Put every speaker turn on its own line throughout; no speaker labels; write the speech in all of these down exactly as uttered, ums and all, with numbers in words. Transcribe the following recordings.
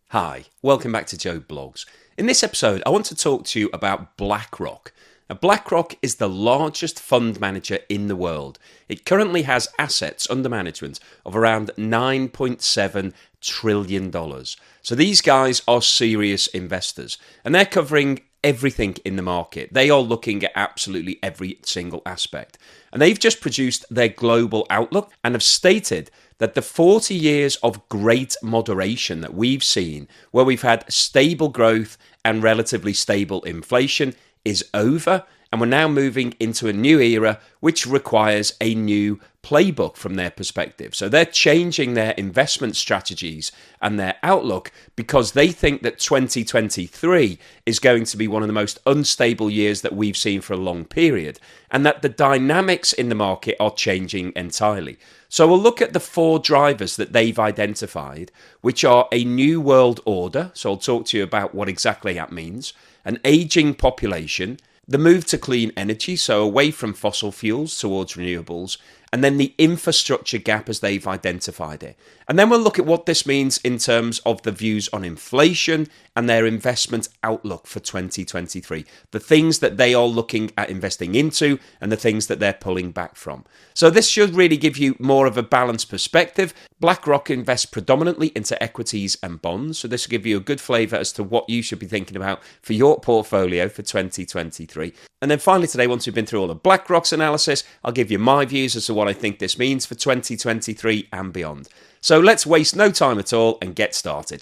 Hi, welcome back to Joe Blogs. In this episode, I want to talk to you about BlackRock. Now, BlackRock is the largest fund manager in the world. It currently has assets under management of around nine point seven trillion dollars. So these guys are serious investors, and they're covering everything in the market. They are looking at absolutely every single aspect. And they've just produced their global outlook and have stated that the forty years of great moderation that we've seen, where we've had stable growth and relatively stable inflation, is over, and we're now moving into a new era which requires a new playbook from their perspective. So they're changing their investment strategies and their outlook because they think that twenty twenty-three is going to be one of the most unstable years that we've seen for a long period, and that the dynamics in the market are changing entirely. So we'll look at the four drivers that they've identified, which are a new world order. So I'll talk to you about what exactly that means, an aging population, the move to clean energy, so away from fossil fuels towards renewables, and then the infrastructure gap as they've identified it. And then we'll look at what this means in terms of the views on inflation and their investment outlook for twenty twenty-three, the things that they are looking at investing into and the things that they're pulling back from. So this should really give you more of a balanced perspective. BlackRock invests predominantly into equities and bonds, so this will give you a good flavour as to what you should be thinking about for your portfolio for twenty twenty-three. And then finally today, once we've been through all of BlackRock's analysis, I'll give you my views as to what I think this means for twenty twenty-three and beyond. So let's waste no time at all and get started.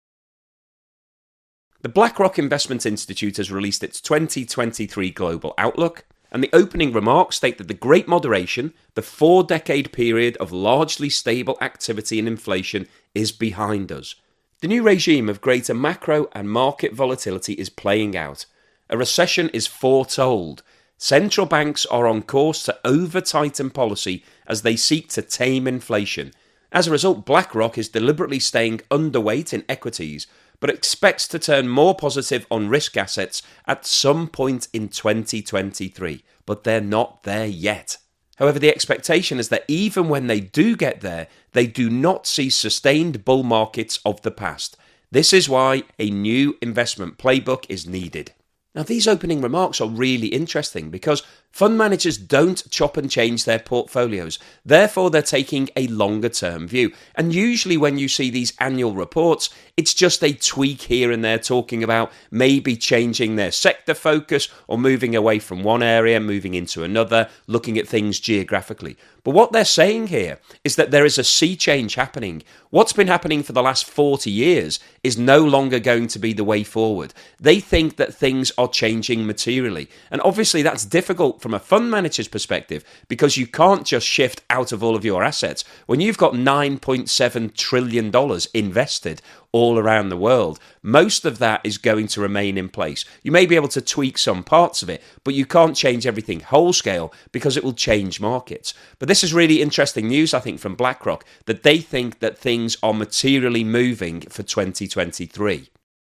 The BlackRock Investment Institute has released its twenty twenty-three Global Outlook, and the opening remarks state that the Great Moderation, the four-decade period of largely stable activity and inflation, is behind us. The new regime of greater macro and market volatility is playing out. A recession is foretold. Central banks are on course to over-tighten policy as they seek to tame inflation. As a result, BlackRock is deliberately staying underweight in equities, but expects to turn more positive on risk assets at some point in twenty twenty-three. But they're not there yet. However, the expectation is that even when they do get there, they do not see sustained bull markets of the past. This is why a new investment playbook is needed. Now, these opening remarks are really interesting because fund managers don't chop and change their portfolios. Therefore, they're taking a longer-term view. And usually when you see these annual reports, it's just a tweak here and there talking about maybe changing their sector focus or moving away from one area, moving into another, looking at things geographically. But what they're saying here is that there is a sea change happening. What's been happening for the last forty years is no longer going to be the way forward. They think that things are changing materially. And obviously that's difficult from a fund manager's perspective because you can't just shift out of all of your assets. When you've got nine point seven trillion dollars invested all around the world, most of that is going to remain in place. You may be able to tweak some parts of it, but you can't change everything whole scale because it will change markets. But this is really interesting news, I think, from BlackRock, that they think that things are materially moving for twenty twenty-three.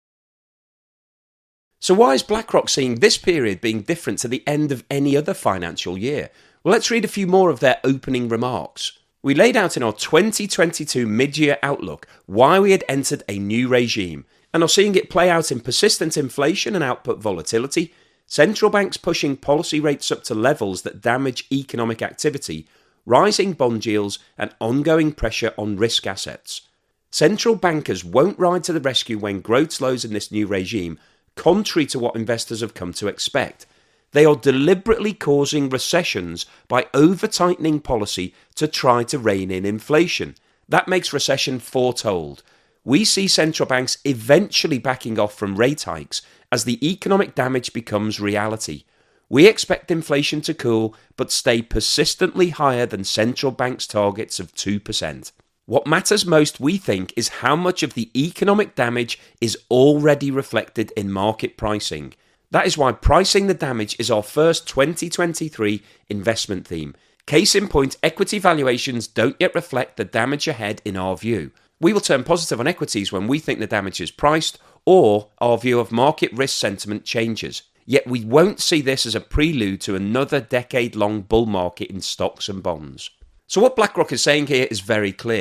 So why is BlackRock seeing this period being different to the end of any other financial year? Well, let's read a few more of their opening remarks. We laid out in our twenty twenty-two mid-year outlook why we had entered a new regime and are seeing it play out in persistent inflation and output volatility, central banks pushing policy rates up to levels that damage economic activity, rising bond yields and ongoing pressure on risk assets. Central bankers won't ride to the rescue when growth slows in this new regime, contrary to what investors have come to expect. They are deliberately causing recessions by over-tightening policy to try to rein in inflation. That makes recession foretold. We see central banks eventually backing off from rate hikes as the economic damage becomes reality. We expect inflation to cool but stay persistently higher than central banks' targets of two percent. What matters most, we think, is how much of the economic damage is already reflected in market pricing. That is why pricing the damage is our first twenty twenty-three investment theme. Case in point, equity valuations don't yet reflect the damage ahead in our view. We will turn positive on equities when we think the damage is priced or our view of market risk sentiment changes. Yet we won't see this as a prelude to another decade-long bull market in stocks and bonds. So what BlackRock is saying here is very clear.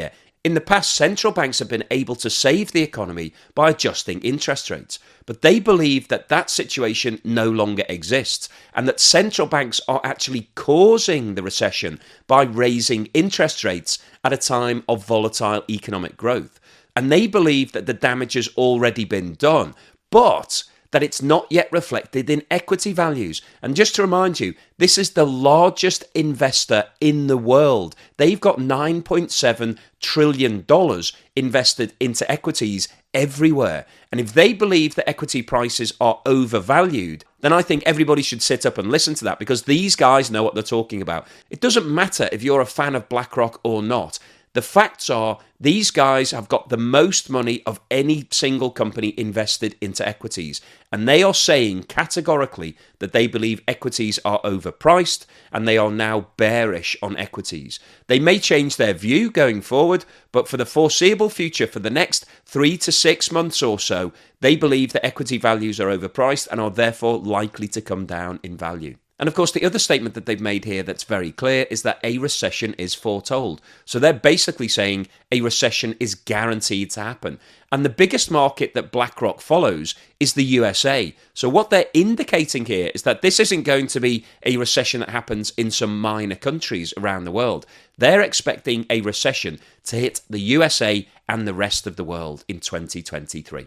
In the past, central banks have been able to save the economy by adjusting interest rates, but they believe that that situation no longer exists and that central banks are actually causing the recession by raising interest rates at a time of volatile economic growth. And they believe that the damage has already been done, but that it's not yet reflected in equity values. And just to remind you, this is the largest investor in the world. They've got nine point seven trillion dollars invested into equities everywhere. And if they believe that equity prices are overvalued, then I think everybody should sit up and listen to that, because these guys know what they're talking about. It doesn't matter if you're a fan of BlackRock or not. The facts are, these guys have got the most money of any single company invested into equities. And they are saying categorically that they believe equities are overpriced and they are now bearish on equities. They may change their view going forward, but for the foreseeable future, for the next three to six months or so, they believe that equity values are overpriced and are therefore likely to come down in value. And of course, the other statement that they've made here that's very clear is that a recession is foretold. So they're basically saying a recession is guaranteed to happen. And the biggest market that BlackRock follows is the U S A. So what they're indicating here is that this isn't going to be a recession that happens in some minor countries around the world. They're expecting a recession to hit the U S A and the rest of the world in twenty twenty-three.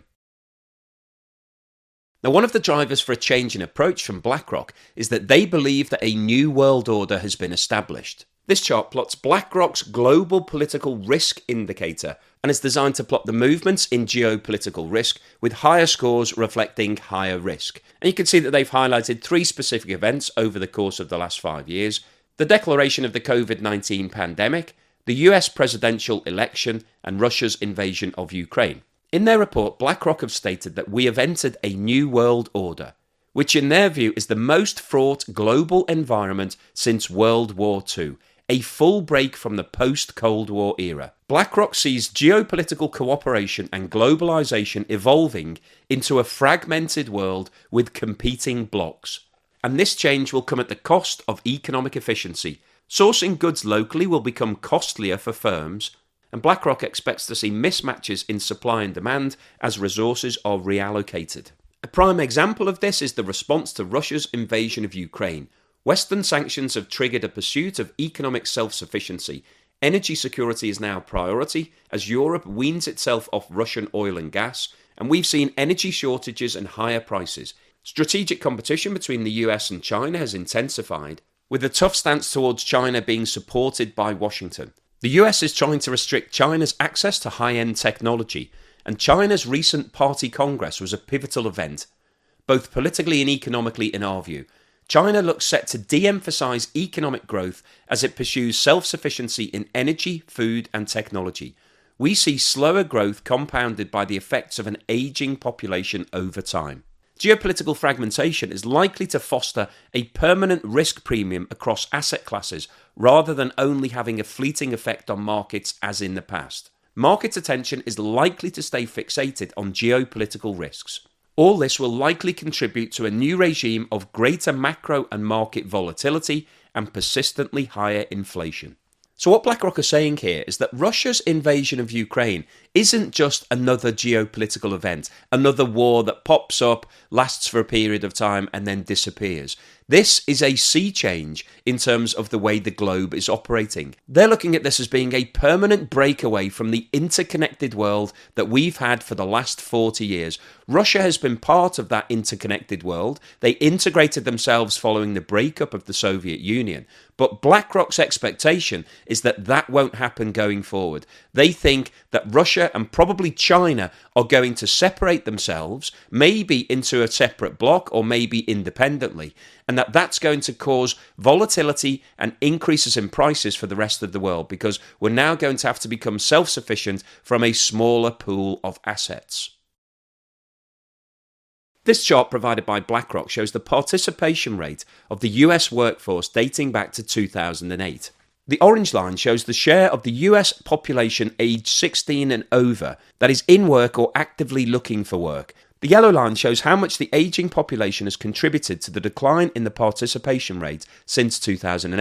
Now, one of the drivers for a change in approach from BlackRock is that they believe that a new world order has been established. This chart plots BlackRock's Global Political Risk Indicator and is designed to plot the movements in geopolitical risk, with higher scores reflecting higher risk. And you can see that they've highlighted three specific events over the course of the last five years: the declaration of the COVID nineteen pandemic, the U S presidential election, and Russia's invasion of Ukraine. In their report, BlackRock have stated that we have entered a new world order, which in their view is the most fraught global environment since World War Two, a full break from the post-Cold War era. BlackRock sees geopolitical cooperation and globalization evolving into a fragmented world with competing blocs. And this change will come at the cost of economic efficiency. Sourcing goods locally will become costlier for firms, and BlackRock expects to see mismatches in supply and demand as resources are reallocated. A prime example of this is the response to Russia's invasion of Ukraine. Western sanctions have triggered a pursuit of economic self-sufficiency. Energy security is now a priority as Europe weans itself off Russian oil and gas, and we've seen energy shortages and higher prices. Strategic competition between the U S and China has intensified, with a tough stance towards China being supported by Washington. The U S is trying to restrict China's access to high-end technology, and China's recent Party Congress was a pivotal event, both politically and economically in our view. China looks set to de-emphasize economic growth as it pursues self-sufficiency in energy, food and technology. We see slower growth compounded by the effects of an aging population over time. Geopolitical fragmentation is likely to foster a permanent risk premium across asset classes rather than only having a fleeting effect on markets as in the past. Market attention is likely to stay fixated on geopolitical risks. All this will likely contribute to a new regime of greater macro and market volatility and persistently higher inflation. So what BlackRock are saying here is that Russia's invasion of Ukraine isn't just another geopolitical event, another war that pops up, lasts for a period of time and then disappears. This is a sea change in terms of the way the globe is operating. They're looking at this as being a permanent breakaway from the interconnected world that we've had for the last forty years. Russia has been part of that interconnected world. They integrated themselves following the breakup of the Soviet Union. But BlackRock's expectation is that that won't happen going forward. They think that Russia and probably China are going to separate themselves, maybe into a separate bloc or maybe independently, and that that's going to cause volatility and increases in prices for the rest of the world, because we're now going to have to become self-sufficient from a smaller pool of assets. This chart provided by BlackRock shows the participation rate of the U S workforce dating back to two thousand eight. The orange line shows the share of the U S population aged sixteen and over that is in work or actively looking for work. The yellow line shows how much the ageing population has contributed to the decline in the participation rate since two thousand eight.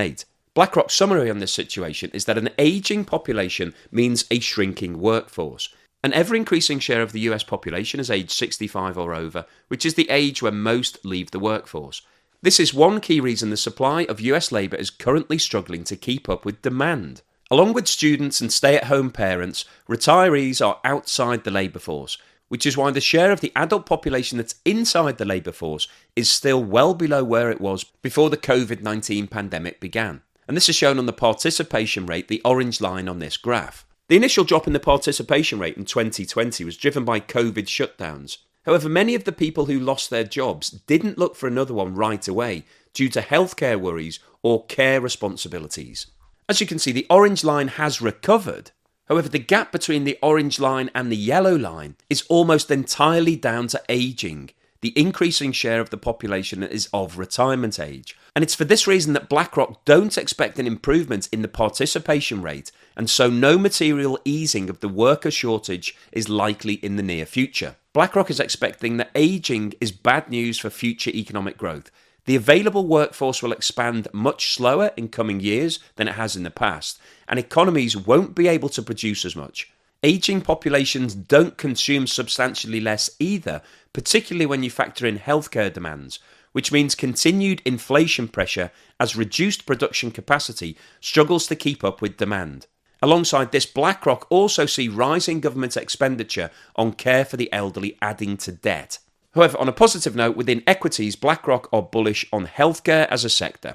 BlackRock's summary on this situation is that an ageing population means a shrinking workforce. An ever-increasing share of the U S population is aged sixty-five or over, which is the age when most leave the workforce. This is one key reason the supply of U S labour is currently struggling to keep up with demand. Along with students and stay-at-home parents, retirees are outside the labour force, which is why the share of the adult population that's inside the labour force is still well below where it was before the covid nineteen pandemic began. And this is shown on the participation rate, the orange line on this graph. The initial drop in the participation rate in twenty twenty was driven by COVID shutdowns. However, many of the people who lost their jobs didn't look for another one right away due to healthcare worries or care responsibilities. As you can see, the orange line has recovered. However, the gap between the orange line and the yellow line is almost entirely down to ageing. The increasing share of the population is of retirement age. And it's for this reason that BlackRock don't expect an improvement in the participation rate, and so no material easing of the worker shortage is likely in the near future. BlackRock is expecting that ageing is bad news for future economic growth. The available workforce will expand much slower in coming years than it has in the past, and economies won't be able to produce as much. Ageing populations don't consume substantially less either, particularly when you factor in healthcare demands, which means continued inflation pressure as reduced production capacity struggles to keep up with demand. Alongside this, BlackRock also see rising government expenditure on care for the elderly adding to debt. However, on a positive note, within equities, BlackRock are bullish on healthcare as a sector.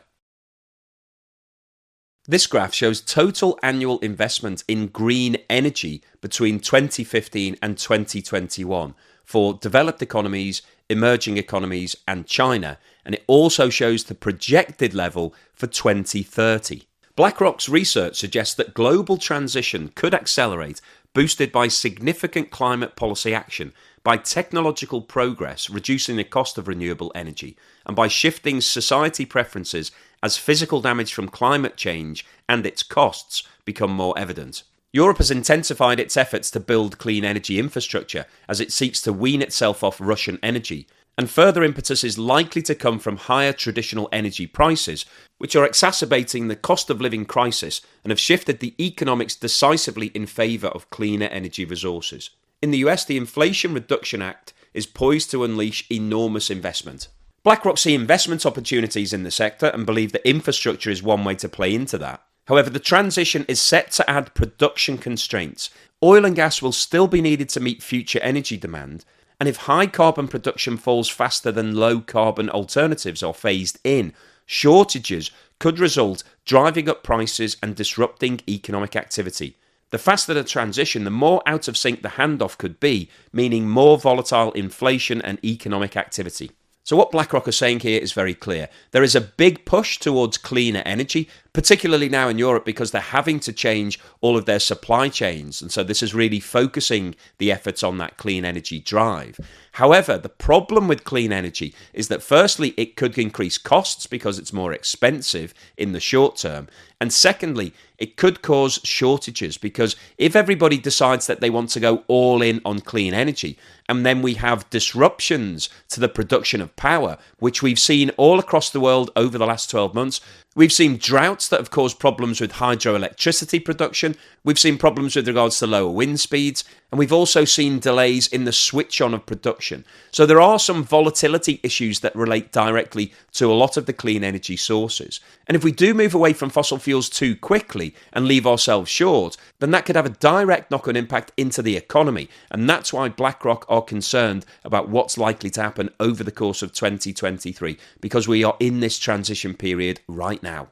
This graph shows total annual investment in green energy between twenty fifteen and twenty twenty-one for developed economies, emerging economies and China, and it also shows the projected level for twenty thirty. BlackRock's research suggests that global transition could accelerate, boosted by significant climate policy action, by technological progress reducing the cost of renewable energy, and by shifting society preferences as physical damage from climate change and its costs become more evident. Europe has intensified its efforts to build clean energy infrastructure as it seeks to wean itself off Russian energy, and further impetus is likely to come from higher traditional energy prices, which are exacerbating the cost of living crisis and have shifted the economics decisively in favour of cleaner energy resources. In the U S, the Inflation Reduction Act is poised to unleash enormous investment. BlackRock see investment opportunities in the sector and believe that infrastructure is one way to play into that. However, the transition is set to add production constraints. Oil and gas will still be needed to meet future energy demand, and if high carbon production falls faster than low carbon alternatives are phased in, shortages could result, driving up prices and disrupting economic activity. The faster the transition, the more out of sync the handoff could be, meaning more volatile inflation and economic activity. So what BlackRock are saying here is very clear. There is a big push towards cleaner energy, particularly now in Europe because they're having to change all of their supply chains. And so this is really focusing the efforts on that clean energy drive. However, the problem with clean energy is that firstly, it could increase costs because it's more expensive in the short term. And secondly, it could cause shortages because if everybody decides that they want to go all in on clean energy, and then we have disruptions to the production of power, which we've seen all across the world over the last twelve months. We've seen droughts that have caused problems with hydroelectricity production. We've seen problems with regards to lower wind speeds. And we've also seen delays in the switch on of production. So there are some volatility issues that relate directly to a lot of the clean energy sources. And if we do move away from fossil fuels too quickly and leave ourselves short, then that could have a direct knock-on impact into the economy. And that's why BlackRock are concerned about what's likely to happen over the course of twenty twenty-three, because we are in this transition period right now.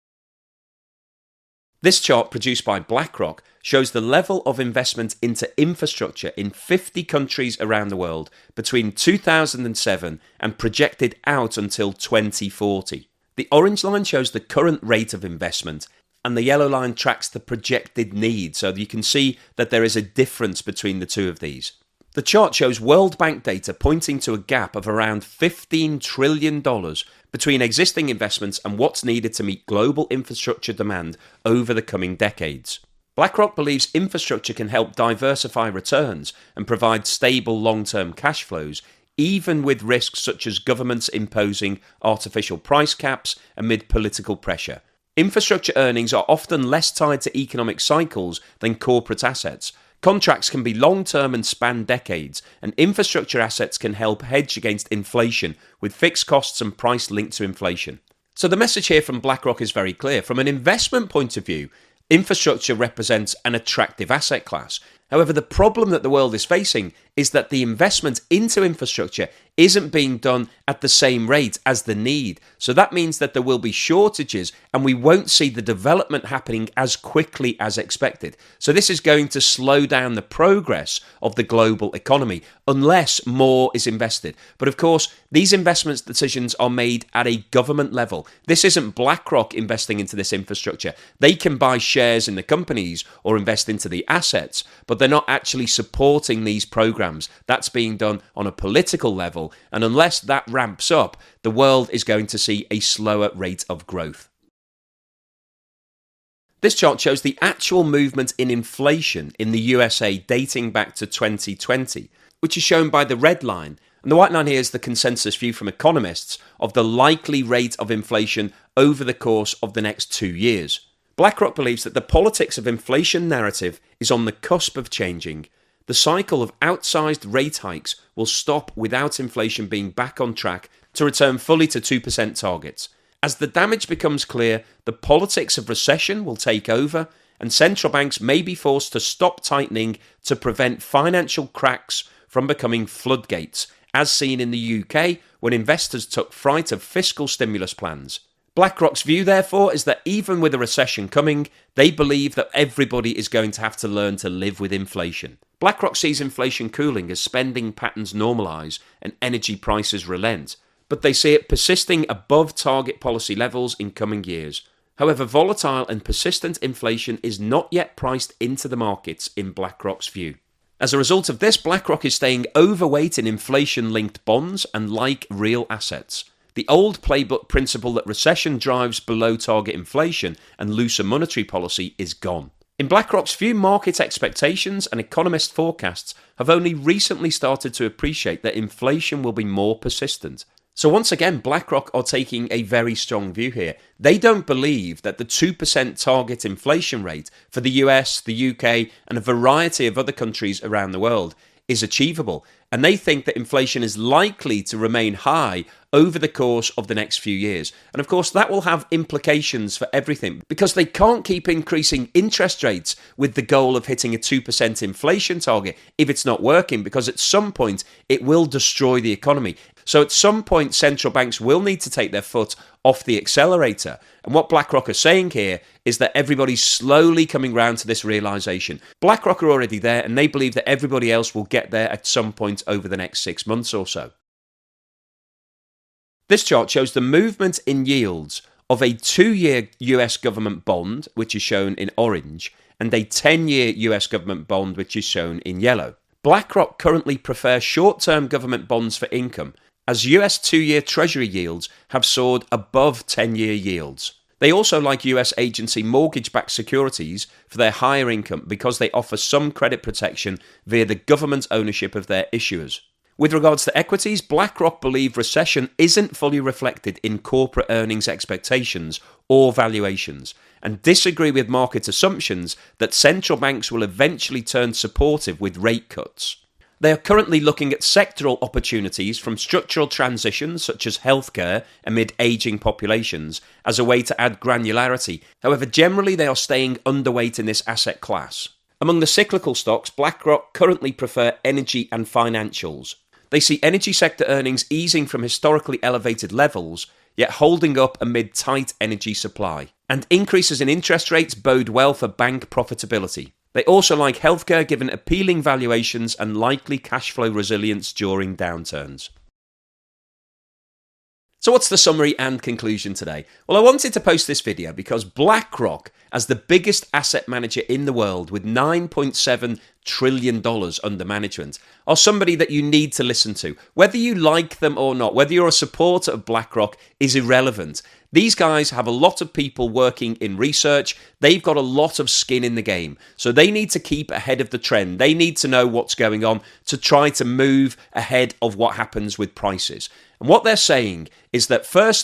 This chart produced by BlackRock shows the level of investment into infrastructure in fifty countries around the world between two thousand seven and projected out until twenty forty. The orange line shows the current rate of investment and the yellow line tracks the projected need, so you can see that there is a difference between the two of these. The chart shows World Bank data pointing to a gap of around fifteen trillion dollars between existing investments and what's needed to meet global infrastructure demand over the coming decades. BlackRock believes infrastructure can help diversify returns and provide stable long-term cash flows, even with risks such as governments imposing artificial price caps amid political pressure. Infrastructure earnings are often less tied to economic cycles than corporate assets. Contracts can be long-term and span decades, and infrastructure assets can help hedge against inflation with fixed costs and price linked to inflation. So the message here from BlackRock is very clear. From an investment point of view, infrastructure represents an attractive asset class. However, the problem that the world is facing is that the investment into infrastructure isn't being done at the same rate as the need. So that means that there will be shortages and we won't see the development happening as quickly as expected. So this is going to slow down the progress of the global economy unless more is invested. But of course, these investment decisions are made at a government level. This isn't BlackRock investing into this infrastructure. They can buy shares in the companies or invest into the assets, but they're not actually supporting these programs. That's being done on a political level, and unless that ramps up, the world is going to see a slower rate of growth. This chart shows the actual movement in inflation in the U S A dating back to twenty twenty, which is shown by the red line. And the white line here is the consensus view from economists of the likely rate of inflation over the course of the next two years. BlackRock believes that the politics of inflation narrative is on the cusp of changing. The cycle of outsized rate hikes will stop without inflation being back on track to return fully to two percent targets. As the damage becomes clear, the politics of recession will take over, and central banks may be forced to stop tightening to prevent financial cracks from becoming floodgates, as seen in the U K when investors took fright of fiscal stimulus plans. BlackRock's view, therefore, is that even with a recession coming, they believe that everybody is going to have to learn to live with inflation. BlackRock sees inflation cooling as spending patterns normalise and energy prices relent, but they see it persisting above target policy levels in coming years. However, volatile and persistent inflation is not yet priced into the markets in BlackRock's view. As a result of this, BlackRock is staying overweight in inflation-linked bonds and like real assets. The old playbook principle that recession drives below target inflation and looser monetary policy is gone. In BlackRock's view, market expectations and economist forecasts have only recently started to appreciate that inflation will be more persistent. So once again, BlackRock are taking a very strong view here. They don't believe that the two percent target inflation rate for the U S, the U K, and a variety of other countries around the world is achievable, and they think that inflation is likely to remain high over the course of the next few years. And of course, that will have implications for everything, because they can't keep increasing interest rates with the goal of hitting a two percent inflation target if it's not working, because at some point it will destroy the economy. So at some point, central banks will need to take their foot off the accelerator. And what BlackRock are saying here is that everybody's slowly coming round to this realization. BlackRock are already there, and they believe that everybody else will get there at some point over the next six months or so. This chart shows the movement in yields of a two-year U S government bond, which is shown in orange, and a ten-year U S government bond, which is shown in yellow. BlackRock currently prefer short-term government bonds for income, as U S two-year Treasury yields have soared above ten-year yields. They also like U S agency mortgage-backed securities for their higher income because they offer some credit protection via the government's ownership of their issuers. With regards to equities, BlackRock believe recession isn't fully reflected in corporate earnings expectations or valuations, and disagree with market assumptions that central banks will eventually turn supportive with rate cuts. They are currently looking at sectoral opportunities from structural transitions such as healthcare amid ageing populations as a way to add granularity. However, generally they are staying underweight in this asset class. Among the cyclical stocks, BlackRock currently prefer energy and financials. They see energy sector earnings easing from historically elevated levels, yet holding up amid tight energy supply. And increases in interest rates bode well for bank profitability. They also like healthcare given appealing valuations and likely cash flow resilience during downturns. So what's the summary and conclusion today? Well, I wanted to post this video because BlackRock, as the biggest asset manager in the world with nine point seven trillion dollars under management, are somebody that you need to listen to. Whether you like them or not, whether you're a supporter of BlackRock is irrelevant. These guys have a lot of people working in research. They've got a lot of skin in the game. So they need to keep ahead of the trend. They need to know what's going on to try to move ahead of what happens with prices. And what they're saying is that firstly,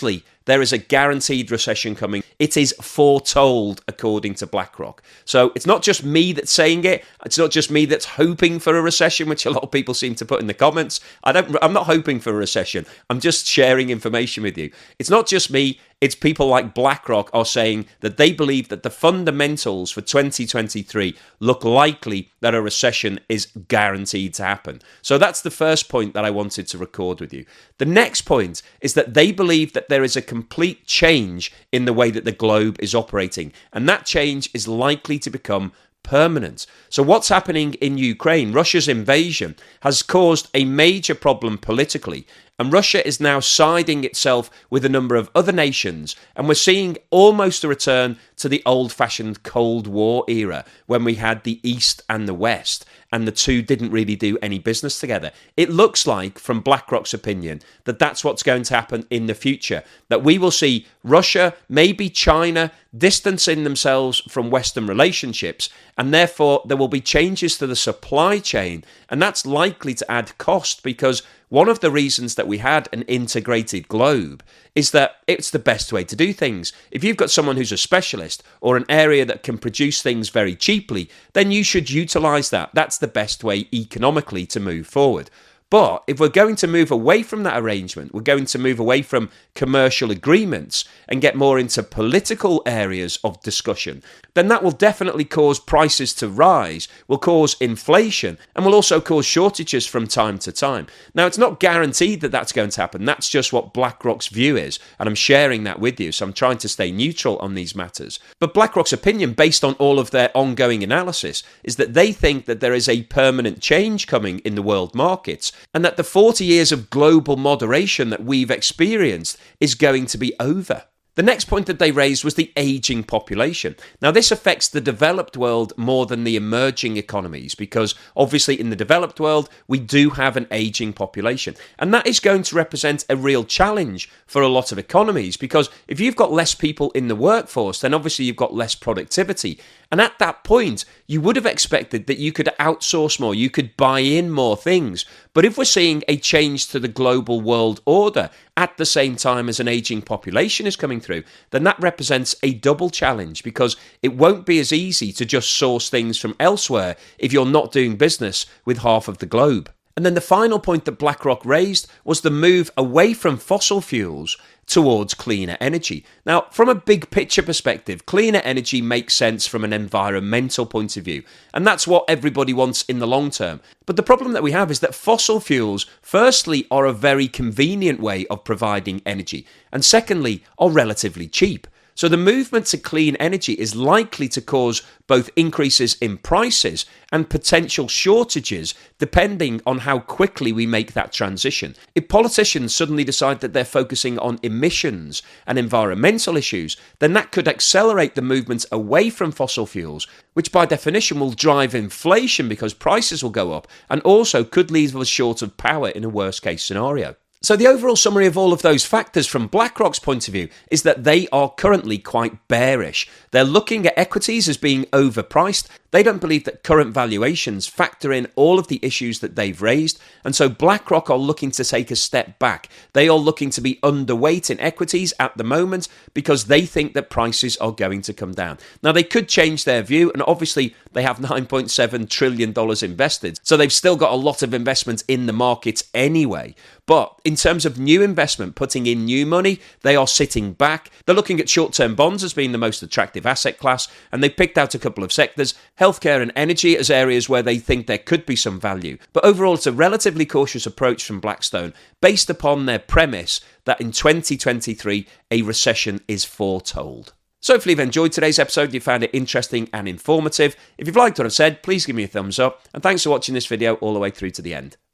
there is a guaranteed recession coming. It is foretold, according to BlackRock. So it's not just me that's saying it. It's not just me that's hoping for a recession, which a lot of people seem to put in the comments. I don't, I'm not hoping for a recession. I'm just sharing information with you. It's not just me. It's people like BlackRock are saying that they believe that the fundamentals for twenty twenty-three look likely that a recession is guaranteed to happen. So that's the first point that I wanted to record with you. The next point is that they believe that there is a complete change in the way that the globe is operating, and that change is likely to become permanent. So what's happening in Ukraine? Russia's invasion has caused a major problem politically, and Russia is now siding itself with a number of other nations, and we're seeing almost a return to the old-fashioned Cold War era when we had the East and the West, and the two didn't really do any business together. It looks like, from BlackRock's opinion, that that's what's going to happen in the future, that we will see Russia, maybe China, distancing themselves from Western relationships, and therefore there will be changes to the supply chain, and that's likely to add cost, because one of the reasons that we had an integrated globe is that it's the best way to do things. If you've got someone who's a specialist or an area that can produce things very cheaply, then you should utilize that. That's the best way economically to move forward. But if we're going to move away from that arrangement, we're going to move away from commercial agreements and get more into political areas of discussion, then that will definitely cause prices to rise, will cause inflation, and will also cause shortages from time to time. Now, it's not guaranteed that that's going to happen. That's just what BlackRock's view is, and I'm sharing that with you, so I'm trying to stay neutral on these matters. But BlackRock's opinion, based on all of their ongoing analysis, is that they think that there is a permanent change coming in the world markets, and that the forty years of global moderation that we've experienced is going to be over. The next point that they raised was the aging population. Now, this affects the developed world more than the emerging economies, because obviously in the developed world, we do have an aging population. And that is going to represent a real challenge for a lot of economies, because if you've got less people in the workforce, then obviously you've got less productivity. And at that point, you would have expected that you could outsource more, you could buy in more things. But if we're seeing a change to the global world order at the same time as an aging population is coming through, then that represents a double challenge, because it won't be as easy to just source things from elsewhere if you're not doing business with half of the globe. And then the final point that BlackRock raised was the move away from fossil fuels towards cleaner energy. Now, from a big picture perspective, cleaner energy makes sense from an environmental point of view, and that's what everybody wants in the long term. But the problem that we have is that fossil fuels, firstly, are a very convenient way of providing energy, and secondly, are relatively cheap. So the movement to clean energy is likely to cause both increases in prices and potential shortages depending on how quickly we make that transition. If politicians suddenly decide that they're focusing on emissions and environmental issues, then that could accelerate the movement away from fossil fuels, which by definition will drive inflation because prices will go up, and also could leave us short of power in a worst case scenario. So the overall summary of all of those factors from BlackRock's point of view is that they are currently quite bearish. They're looking at equities as being overpriced. They don't believe that current valuations factor in all of the issues that they've raised. And so BlackRock are looking to take a step back. They are looking to be underweight in equities at the moment because they think that prices are going to come down. Now, they could change their view, and obviously they have nine point seven trillion dollars invested. So they've still got a lot of investment in the markets anyway. But in terms of new investment, putting in new money, they are sitting back. They're looking at short-term bonds as being the most attractive asset class, and they've picked out a couple of sectors, healthcare and energy, as areas where they think there could be some value. But overall, it's a relatively cautious approach from Blackstone, based upon their premise that in twenty twenty-three, a recession is foretold. So hopefully you've enjoyed today's episode, you found it interesting and informative. If you've liked what I've said, please give me a thumbs up, and thanks for watching this video all the way through to the end.